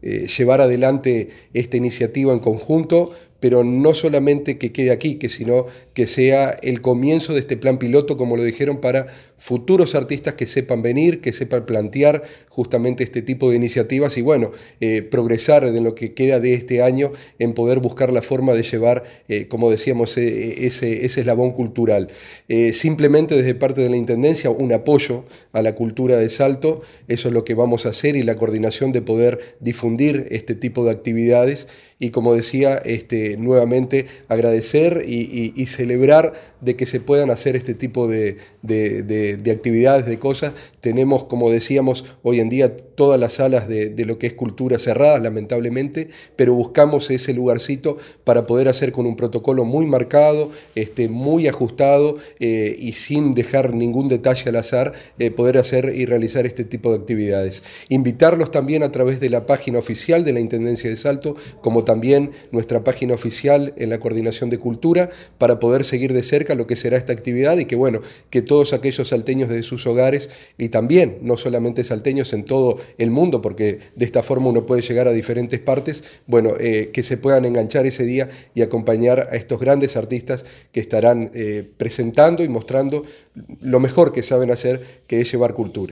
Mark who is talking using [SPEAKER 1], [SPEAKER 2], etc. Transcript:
[SPEAKER 1] llevar adelante esta iniciativa en conjunto, pero no solamente que quede aquí, sino que sea el comienzo de este plan piloto, como lo dijeron, para futuros artistas que sepan venir, que sepan plantear justamente este tipo de iniciativas y bueno, progresar en lo que queda de este año en poder buscar la forma de llevar, como decíamos, ese eslabón cultural. Simplemente desde parte de la Intendencia un apoyo a la cultura de Salto, eso es lo que vamos a hacer y la coordinación de poder difundir este tipo de actividades y como decía, nuevamente agradecer y celebrar de que se puedan hacer este tipo de actividades, de cosas. Tenemos, como decíamos, hoy en día todas las salas de lo que es cultura cerradas, lamentablemente, pero buscamos ese lugarcito para poder hacer con un protocolo muy marcado, muy ajustado y sin dejar ningún detalle al azar, poder hacer y realizar este tipo de actividades. Invitarlos también a través de la página oficial de la Intendencia de Salto, como también nuestra página oficial en la Coordinación de Cultura, para poder seguir de cerca lo que será esta actividad y que, bueno, que todos aquellos salteños desde sus hogares y también, no solamente salteños en todo el mundo, porque de esta forma uno puede llegar a diferentes partes, bueno, que se puedan enganchar ese día y acompañar a estos grandes artistas que estarán presentando y mostrando lo mejor que saben hacer, que es llevar cultura.